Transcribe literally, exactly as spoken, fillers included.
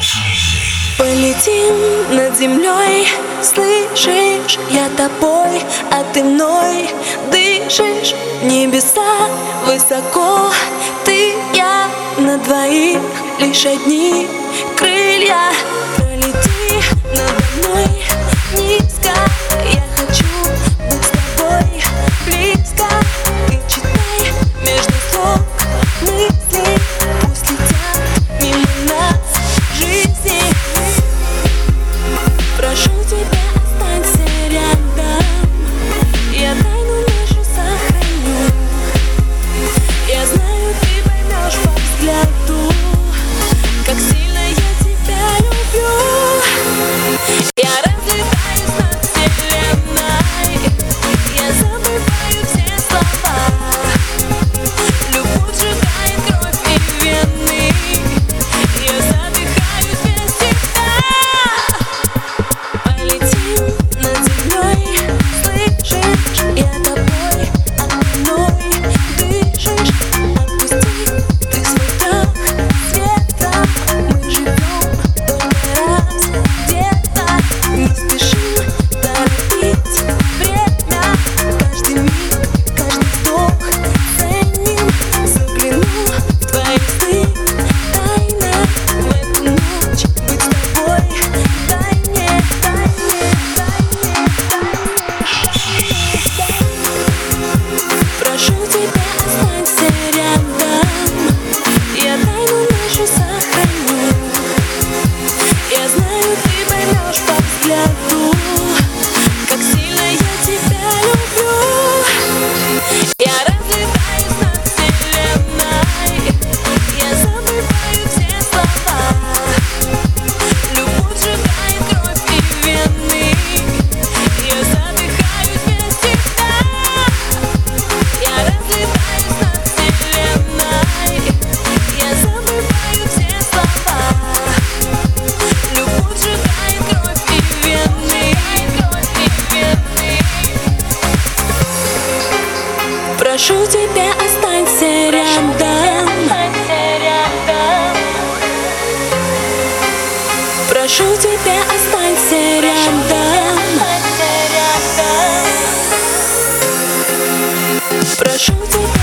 Полетим над землей, слышишь, я тобой, а ты мной. Дышишь, небеса высоко, ты, я на двоих, лишь одни крылья. Пролети надо мной низко, я хочу быть с тобой близко. Ты читай между строк мысли, пусть летят мимо нас жизни. Прошу тебя, останься рядом, я тайну нашу сохраню. Я знаю, ты поймешь по взгляду, как сильно я тебя люблю. Я разлетаюсь над вселенной, я забываю все слова. Любовь сжигает кровь и вены, я задыхаюсь без тебя. Полетим над землей, слышишь, я тобой, а ты мной. Дышишь, отпусти ты свой вдох света. Мы живем только раз где-то, не спешим торопить время. Каждый миг, каждый вдох ценим. Загляну в твои сны тайно, в эту ночь быть с тобой. Дай мне, дай мне, дай мне, дай мне. Прошу тебя, останься рядом, я тайну нашу сохраню. Я знаю, ты поймешь по взгляду, как сильно я тебя люблю. Я разлетаюсь над вселенной, я забываю все слова. Любовь сжигает кровь и вены, я задыхаюсь без тебя. Я разлетаюсь над вселенной, я забываю все слова. Любовь сжигает кровь и вены, кровь и вены. Прошу тебя, останься рядом, прошу тебя, останься рядом, прошу тебя.